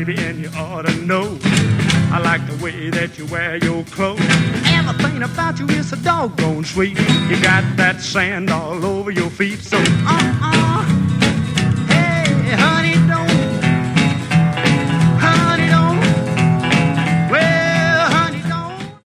baby, and you ought to know. I like the way that you wear your clothes. Everything about you is so doggone sweet. You got that sand all over your feet, so